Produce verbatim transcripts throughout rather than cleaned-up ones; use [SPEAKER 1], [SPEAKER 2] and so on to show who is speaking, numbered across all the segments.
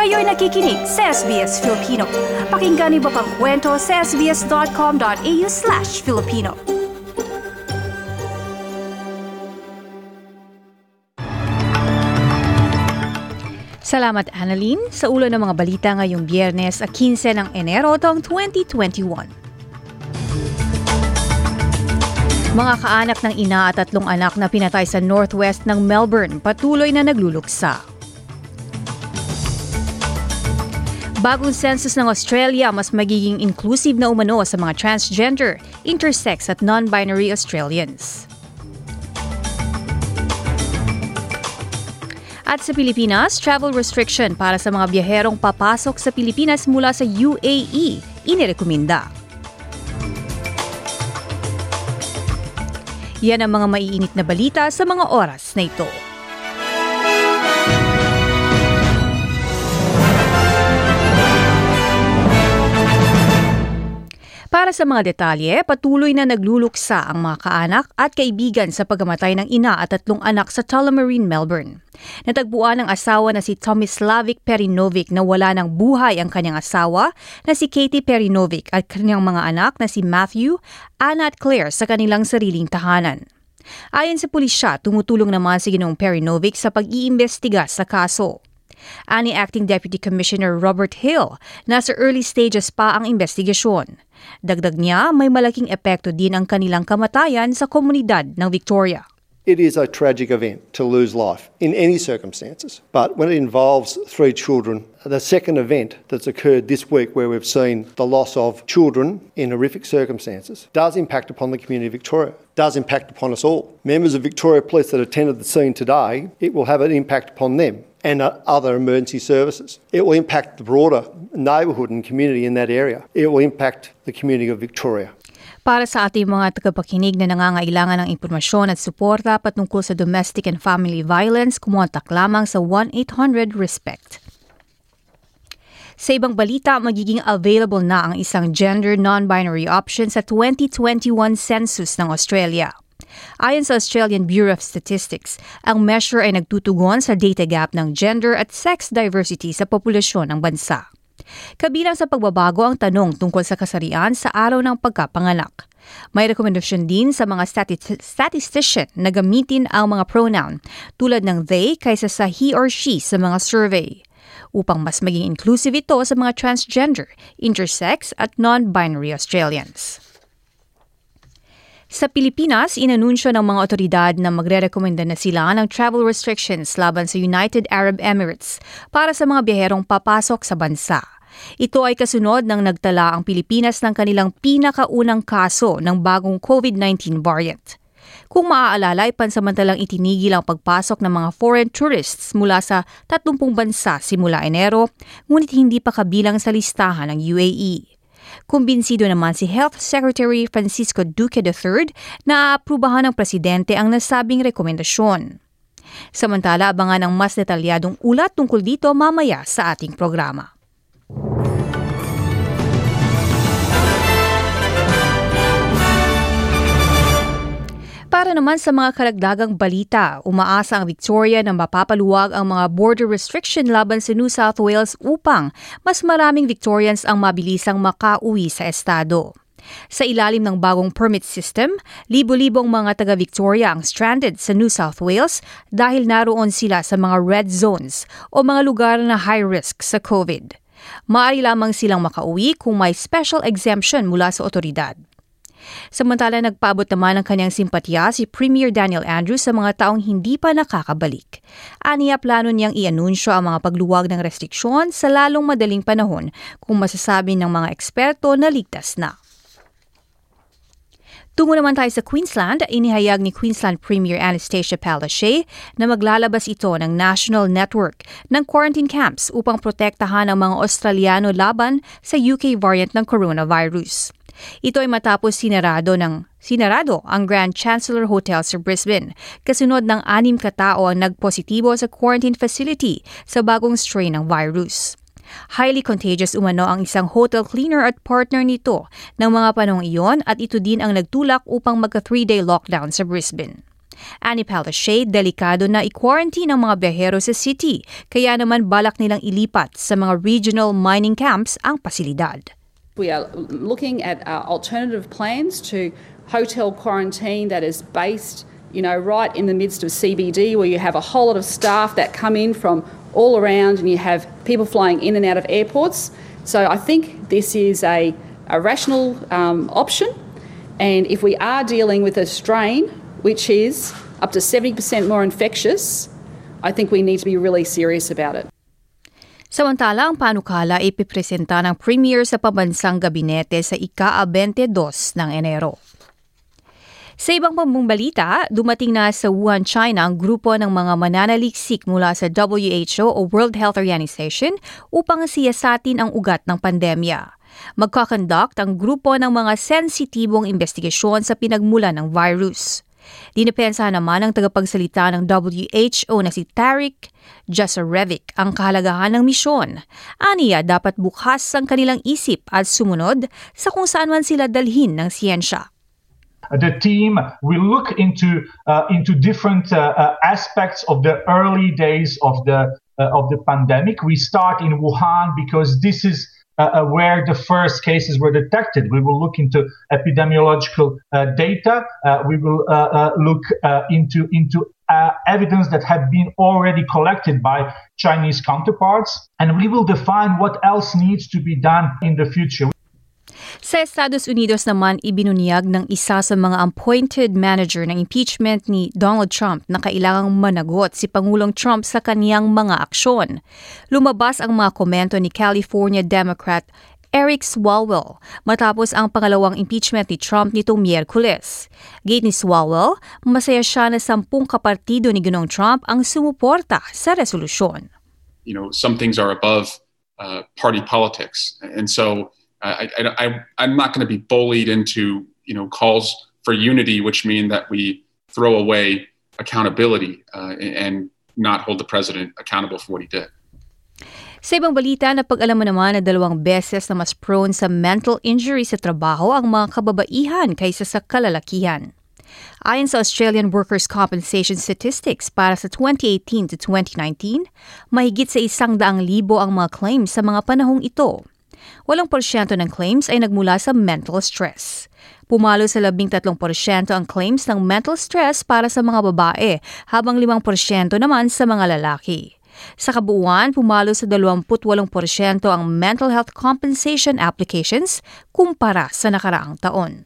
[SPEAKER 1] Kayo'y nakikinig sa S B S Filipino. Pakinggan niyo pa ang kwento sa sbs.com.au slash Filipino. Salamat, Annalyn. Sa ulo ng mga balita ngayong Biyernes, fifteen ng Enero taong twenty twenty-one. Mga kaanak ng ina at tatlong anak na pinatay sa northwest ng Melbourne patuloy na nagluluksa. Bagong census ng Australia, mas magiging inclusive na umano sa mga transgender, intersex at non-binary Australians. At sa Pilipinas, travel restriction para sa mga biyaherong papasok sa Pilipinas mula sa U A E, inirekomenda. Yan ang mga maiinit na balita sa mga oras na ito. Para sa mga detalye, patuloy na nagluluksa ang mga kaanak at kaibigan sa pagkamatay ng ina at tatlong anak sa Tullamarine, Melbourne. Natagpuan ng asawa na si Tomislavic Perinovic na wala ng buhay ang kanyang asawa na si Katie Perinovic at kanyang mga anak na si Matthew, Anna at Claire sa kanilang sariling tahanan. Ayon sa pulisya, tumutulong naman si Ginoong Perinovic sa pag-iimbestiga sa kaso. Ani Acting Deputy Commissioner Robert Hill, nasa early stages pa ang investigasyon. Dagdag niya, may malaking epekto din ang kanilang kamatayan sa komunidad ng Victoria.
[SPEAKER 2] It is a tragic event to lose life in any circumstances, but when it involves three children, the second event that's occurred this week where we've seen the loss of children in horrific circumstances does impact upon the community of Victoria, does impact upon us all. Members of Victoria Police that attended the scene today, it will have an impact upon them and other emergency services. It will impact the broader neighbourhood and community in that area. It will impact the community of Victoria.
[SPEAKER 1] Para sa ating mga tagapakinig na nangangailangan ng impormasyon at suporta patungkol sa domestic and family violence, kumontak lamang sa one eight hundred RESPECT. Sa ibang balita, magiging available na ang isang gender non-binary option sa twenty twenty-one census ng Australia. Ayon sa Australian Bureau of Statistics, ang measure ay nagtutugon sa data gap ng gender at sex diversity sa populasyon ng bansa. Kabilang sa pagbabago ang tanong tungkol sa kasarian sa araw ng pagkapanganak. May rekomendasyon din sa mga stati- statistician na gamitin ang mga pronoun tulad ng they kaysa sa he or she sa mga survey, upang mas maging inclusive ito sa mga transgender, intersex at non-binary Australians. Sa Pilipinas, inanunsyo ng mga otoridad na magre-rekomenda na sila ng travel restrictions laban sa United Arab Emirates para sa mga biyaherong papasok sa bansa. Ito ay kasunod ng nagtala ang Pilipinas ng kanilang pinakaunang kaso ng bagong COVID nineteen variant. Kung maaalala, ay pansamantalang itinigil ang pagpasok ng mga foreign tourists mula sa tatlumpung bansa simula Enero, ngunit hindi pa kabilang sa listahan ng U A E. Kumbinsido naman si Health Secretary Francisco Duque the third na aaprubahan ng presidente ang nasabing rekomendasyon. Samantala, abangan ang mas detalyadong ulat tungkol dito mamaya sa ating programa. Para naman sa mga karagdagang balita, umaasa ang Victoria na mapapaluwag ang mga border restriction laban sa New South Wales upang mas maraming Victorians ang mabilisang makauwi sa estado. Sa ilalim ng bagong permit system, libo-libong mga taga-Victoria ang stranded sa New South Wales dahil naroon sila sa mga red zones o mga lugar na high risk sa COVID. Maaari lamang silang makauwi kung may special exemption mula sa otoridad. Samantala, nagpaabot naman ng kanyang simpatya si Premier Daniel Andrews sa mga taong hindi pa nakakabalik. Aniya, plano niyang i-anunsyo ang mga pagluwag ng restriksyon sa lalong madaling panahon kung masasabi ng mga eksperto na ligtas na. Tungo naman tayo sa Queensland, inihayag ni Queensland Premier Anastasia Palaszczuk na maglalabas ito ng national network ng quarantine camps upang protektahan ang mga Australiano laban sa U K variant ng coronavirus. Ito ay matapos sinarado ng sinarado ang Grand Chancellor Hotel sa Brisbane, kasunod ng anim katao ang nagpositibo sa quarantine facility sa bagong strain ng virus. Highly contagious umano ang isang hotel cleaner at partner nito ng mga panahong iyon at ito din ang nagtulak upang magka three-day lockdown sa Brisbane. Ani Palaszczuk, delikado na i-quarantine ang mga biyahero sa city, kaya naman balak nilang ilipat sa mga regional mining camps ang pasilidad.
[SPEAKER 3] We are looking at uh, alternative plans to hotel quarantine that is based, you know, right in the midst of C B D, where you have a whole lot of staff that come in from all around and you have people flying in and out of airports. So I think this is a, a rational um, option. And if we are dealing with a strain which is up to seventy percent more infectious, I think we need to be really serious about it.
[SPEAKER 1] Samantala, ang panukala ay ipipresenta ng Premier sa pambansang gabinete sa ika twenty-two ng Enero. Sa ibang pambalita, dumating na sa Wuhan, China ang grupo ng mga mananaliksik mula sa W H O o World Health Organization upang siyasatin ang ugat ng pandemya. Magkakonduct ang grupo ng mga sensitibong investigasyon sa pinagmulan ng virus. Dinipensa naman ng tagapagsalita ng W H O na si Tarik Jasarevic ang kahalagahan ng misyon. Aniya, dapat bukas ang kanilang isip at sumunod sa kung saan man sila dalhin ng siyensya.
[SPEAKER 4] The team will look into uh, into different uh, uh, aspects of the early days of the uh, of the pandemic. We start in Wuhan because this is uh, uh, where the first cases were detected. We will look into epidemiological uh, data. Uh, we will uh, uh, look uh, into into uh, evidence that had been already collected by Chinese counterparts, and we will define what else needs to be done in the future.
[SPEAKER 1] Sa Estados Unidos naman, ibinunyag ng isa sa mga appointed manager ng impeachment ni Donald Trump na kailangang managot si Pangulong Trump sa kaniyang mga aksyon. Lumabas ang mga komento ni California Democrat Eric Swalwell matapos ang pangalawang impeachment ni Trump nitong Miyerkules. Gate ni Swalwell, masaya siya na sampung kapartido ni Ginong Trump ang sumuporta sa resolusyon.
[SPEAKER 5] You know, some things are above uh, party politics, and so I, I, I, I'm not going to be bullied into, you know, calls for unity, which mean that we throw away accountability uh, and not hold the president accountable for what he did.
[SPEAKER 1] Sa ibang balita, napag-alaman naman na dalawang beses na mas prone sa mental injury sa trabaho ang mga kababaihan kaysa sa kalalakihan. Ayon sa Australian Workers' Compensation Statistics para sa twenty eighteen to twenty nineteen, mahigit sa isang daang libo ang mga claims sa mga panahong ito. Walang porsyento ng claims ay nagmula sa mental stress. Pumalo sa labing tatlong porsyento ang claims ng mental stress para sa mga babae, habang limang porsyento naman sa mga lalaki. Sa kabuuan, pumalo sa dalawampu't walong porsyento ang mental health compensation applications kumpara sa nakaraang taon.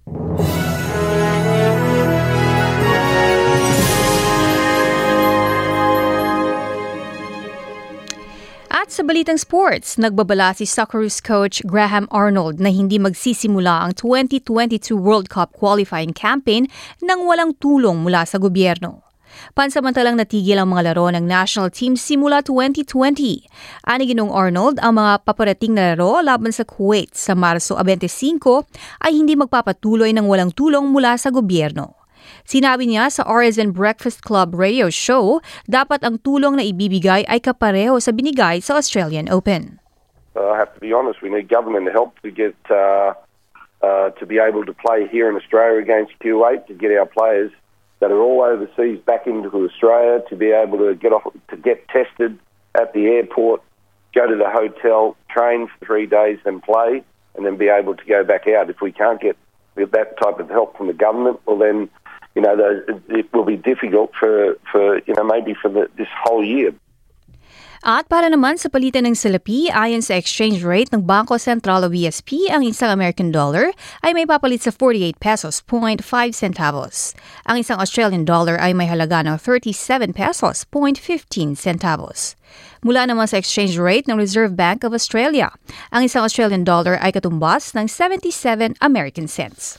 [SPEAKER 1] At sa balitang sports, nagbabala si Socceroos coach Graham Arnold na hindi magsisimula ang twenty twenty-two World Cup qualifying campaign nang walang tulong mula sa gobyerno. Pansamantalang natigil ang mga laro ng national team simula twenty twenty. Ani Ginong Arnold, ang mga paparating na laro laban sa Kuwait sa Marso twenty-five ay hindi magpapatuloy ng walang tulong mula sa gobyerno. Sinabi niya sa R S N Breakfast Club radio show, dapat ang tulong na ibibigay ay kapareho sa binigay sa Australian Open.
[SPEAKER 6] Uh, I have to be honest, we need government help to get uh, uh, to be able to play here in Australia against Kuwait, to get our players that are all overseas back into Australia, to be able to get off, to get tested at the airport, go to the hotel, train for three days and play, and then be able to go back out. If we can't get that type of help from the government, well then, you know, it will be difficult for, for you know, maybe for the, this whole year.
[SPEAKER 1] At para naman sa palitan ng salapi, ayon sa exchange rate ng Bangko Sentral o B S P, ang isang American dollar ay may papalit sa forty-eight pesos point five centavos. Ang isang Australian dollar ay may halaga ng thirty-seven pesos point fifteen centavos. Mula naman sa exchange rate ng Reserve Bank of Australia, ang isang Australian dollar ay katumbas ng seventy-seven American cents.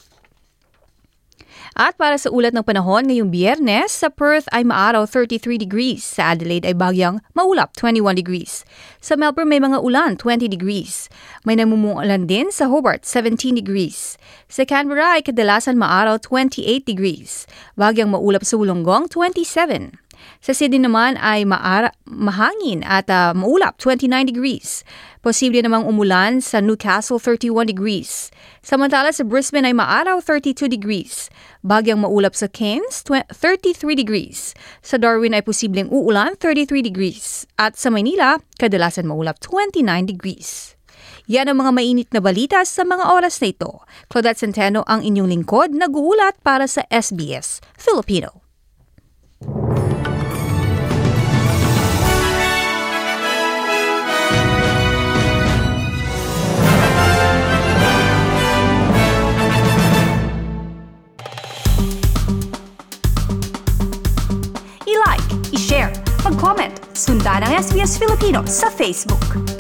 [SPEAKER 1] At para sa ulat ng panahon ngayong Biyernes, sa Perth ay maaraw thirty-three degrees, sa Adelaide ay bagyang maulap twenty-one degrees. Sa Melbourne may mga ulan twenty degrees. May namumuulan din sa Hobart seventeen degrees. Sa Canberra ay kadalasan maaraw twenty-eight degrees. Bagyang maulap sa Wollongong twenty-seven. Sa Sydney naman ay maara, mahangin at uh, maulap, twenty-nine degrees. Posible namang umulan sa Newcastle, thirty-one degrees. Samantala sa Brisbane ay maaraw, thirty-two degrees. Bagyang maulap sa Cairns, thirty-three degrees. Sa Darwin ay posibleng uulan, thirty-three degrees. At sa Maynila, kadalasan maulap, twenty-nine degrees. Yan ang mga mainit na balita sa mga oras na ito. Claudette Centeno ang inyong lingkod, nag-uulat para sa S B S Filipino.
[SPEAKER 7] I-like, i-share, mag-comment, sundan ang S B S Filipino sa Facebook.